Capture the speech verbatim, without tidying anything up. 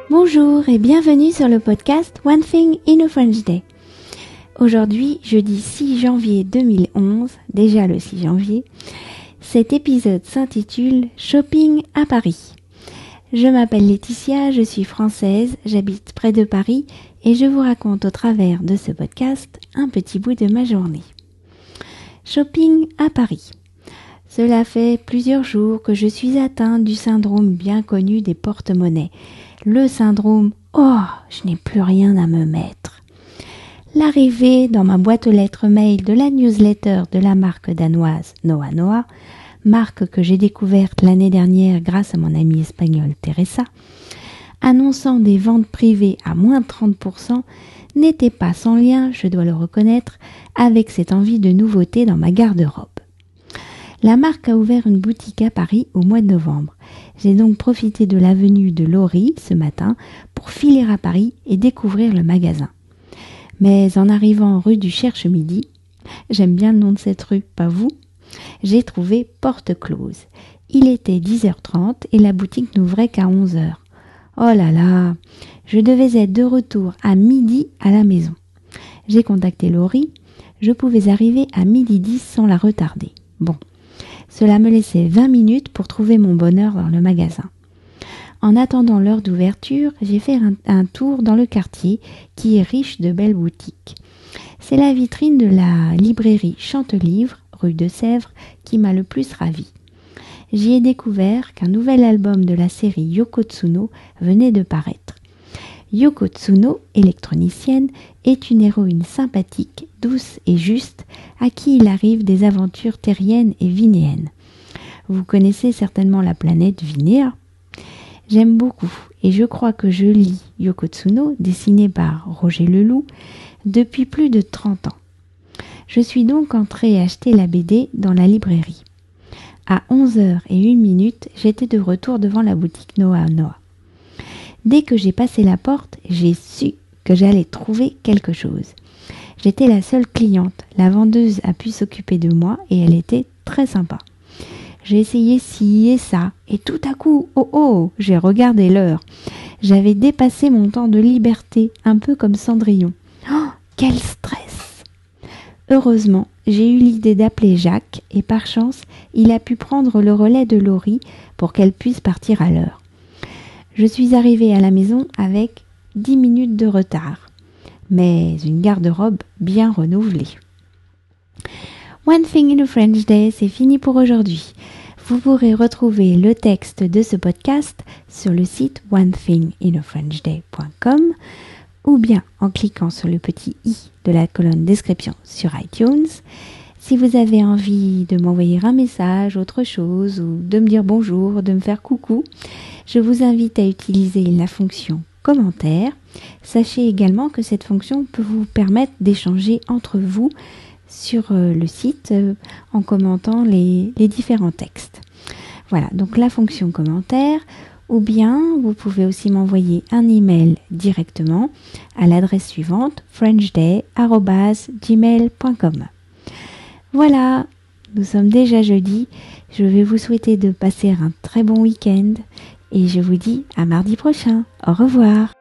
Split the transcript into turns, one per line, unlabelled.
Bonjour et bienvenue sur le podcast One Thing in a French Day. Aujourd'hui, jeudi six janvier deux mille onze, déjà le six janvier, cet épisode s'intitule Shopping à Paris. Je m'appelle Laetitia, je suis française, j'habite près de Paris et je vous raconte au travers de ce podcast un petit bout de ma journée. Shopping à Paris. Cela fait plusieurs jours que je suis atteinte du syndrome bien connu des porte-monnaies. Le syndrome « Oh, je n'ai plus rien à me mettre ». L'arrivée dans ma boîte aux lettres mail de la newsletter de la marque danoise Noa Noa, marque que j'ai découverte l'année dernière grâce à mon amie espagnole Teresa, annonçant des ventes privées à moins trente pour cent, n'était pas sans lien, je dois le reconnaître, avec cette envie de nouveauté dans ma garde-robe. La marque a ouvert une boutique à Paris au mois de novembre. J'ai donc profité de la venue de Laurie ce matin pour filer à Paris et découvrir le magasin. Mais en arrivant rue du Cherche-Midi, j'aime bien le nom de cette rue, pas vous, j'ai trouvé porte close. Il était dix heures trente et la boutique n'ouvrait qu'à onze heures. Oh là là, je devais être de retour à midi à la maison. J'ai contacté Laurie, je pouvais arriver à midi dix sans la retarder. Bon. Cela me laissait vingt minutes pour trouver mon bonheur dans le magasin. En attendant l'heure d'ouverture, j'ai fait un, un tour dans le quartier qui est riche de belles boutiques. C'est la vitrine de la librairie Chantelivre, rue de Sèvres, qui m'a le plus ravie. J'y ai découvert qu'un nouvel album de la série Yoko Tsuno venait de paraître. Yoko Tsuno, électronicienne, est une héroïne sympathique, douce et juste, à qui il arrive des aventures terriennes et vinéennes. Vous connaissez certainement la planète Vinéa. J'aime beaucoup et je crois que je lis Yoko Tsuno, dessinée par Roger Leloup, depuis plus de trente ans. Je suis donc entrée acheter la B D dans la librairie. À onze heures une minute, j'étais de retour devant la boutique Noa Noa. Dès que j'ai passé la porte, j'ai su que j'allais trouver quelque chose. J'étais la seule cliente. La vendeuse a pu s'occuper de moi et elle était très sympa. J'ai essayé ci et ça et tout à coup, oh oh, j'ai regardé l'heure. J'avais dépassé mon temps de liberté, un peu comme Cendrillon. Oh, quel stress! Heureusement, j'ai eu l'idée d'appeler Jacques et par chance, il a pu prendre le relais de Laurie pour qu'elle puisse partir à l'heure. Je suis arrivée à la maison avec dix minutes de retard, mais une garde-robe bien renouvelée. One Thing in a French Day, c'est fini pour aujourd'hui. Vous pourrez retrouver le texte de ce podcast sur le site one thing in a french day point com ou bien en cliquant sur le petit i de la colonne description sur iTunes. Si vous avez envie de m'envoyer un message, autre chose, ou de me dire bonjour, de me faire coucou, je vous invite à utiliser la fonction commentaire. Sachez également que cette fonction peut vous permettre d'échanger entre vous sur le site en commentant les, les différents textes. Voilà, donc la fonction commentaire, ou bien vous pouvez aussi m'envoyer un email directement à l'adresse suivante frenchday arobase gmail point com. Voilà, nous sommes déjà jeudi. Je vais vous souhaiter de passer un très bon week-end et je vous dis à mardi prochain. Au revoir.